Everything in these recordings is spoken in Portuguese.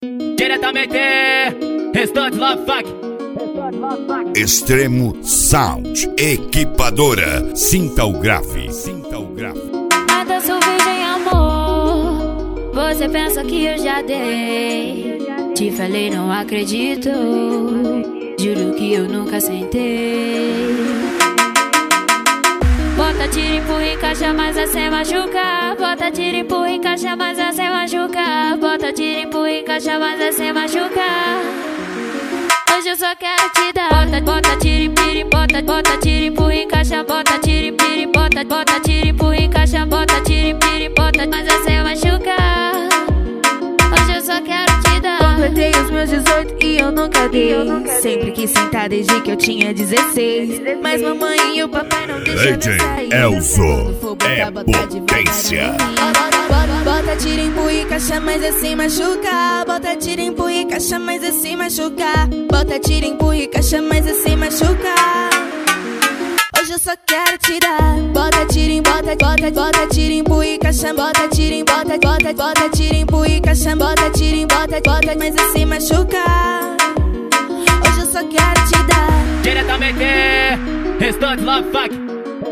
Diretamente, Restante Love Funk. Extremo Sound, equipadora, sinta o grave. Ainda sou virgem, amor. Você pensa que eu já dei. Te falei, não acredito. Juro que eu nunca sentei. Bota, tira, empurra, encaixa, mas sem machucar. Bota, tira, empurra, encaixa, mas sem machucar. Bota, tira, empurra, encaixa, mas sem machucar. Hoje eu só quero te dar. Bota, tira, empurra, bota, tira, empurra, encaixa. Bota, tira, empurra, bota, tira, empurra, encaixa. Bota, tira, empurra, bota, mas sem machucar. Hoje eu só quero te dar. Completei os meus 18 e eu nunca dei. Sempre quis sentar desde que eu tinha 16. Mas mamãe e o papai não deixam eu sair. Elzo, Quando for botar, é bota potência. Bota, tira, empurra e caixa, mas sem machucar. Bota, tira, empurra e caixa, mas sem machucar. Bota, tira, empurra e caixa, mas sem machucar. Hoje eu só quero te dar. Bota, tira, bota, tira, empurra e caixa. Bota, tira, bota, tira, empurra e caixa. Bota, tira, bota, mas sem machucar. Hoje eu só quero te dar. Diretamente, Restante Love Funk.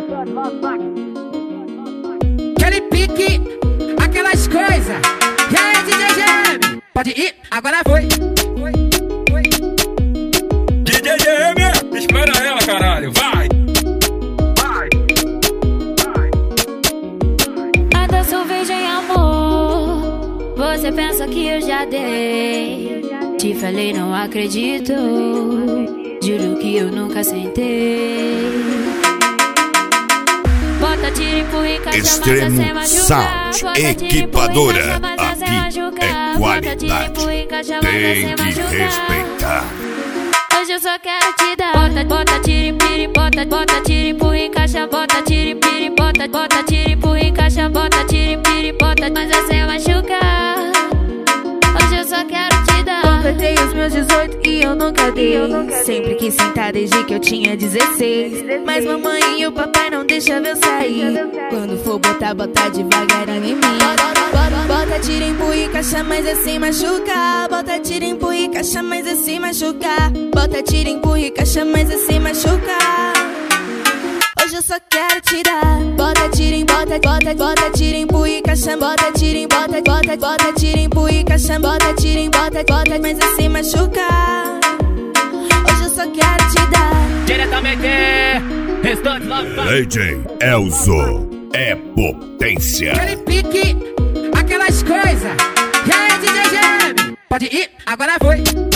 Aquele pique, aquelas coisas. E aí, DJ GM? Pode ir, agora foi. DJ GM, espera ela, caralho, vai. Ainda sou virgem, amor. Você pensa que eu já dei. Te falei, não acredito. Juro que eu nunca sentei. Bota, tira, empurra, encaixa, Extremo sem machucar. Sound, Bota, tira, empurra, equipadora. encaixa, mas sem Aqui machucar. é Bota, tira, qualidade. empurra, encaixa, mas Tem sem que machucar. respeitar. Hoje eu só quero te dar. Bota, tira, empurra, bota, tira, empurra, encaixa. Bota, tira, empurra, bota, tira, empurra, encaixa. Bota, tira, empurra, bota, mas sem machucar. Hoje eu só quero te dar. Completei os meus 18 e eu nunca dei. Sempre quis sentar desde que eu tinha 16. Mas mamãe e o papai não deixam eu sair. Quando for botar, bota devagarinho em mim. Bota, tira, empurra e caixa, mas sem machucar. Bota, tira, empurra e caixa, mas sem machucar. Bota, tira, empurra e caixa, mas sem machucar. Hoje eu só quero te dar. Bota, tira, bota, tira, empurra e caixa. Bota, tira, bota, tira, empurra e caixa. Bota, tira, bota, mas sem machucar. Hoje eu só quero te dar. Diretamente, Restante Love Funk. DJ Elzo, é potência. Aquele pique, aquelas coisas. E aí, DJ GM? Pode ir, agora foi.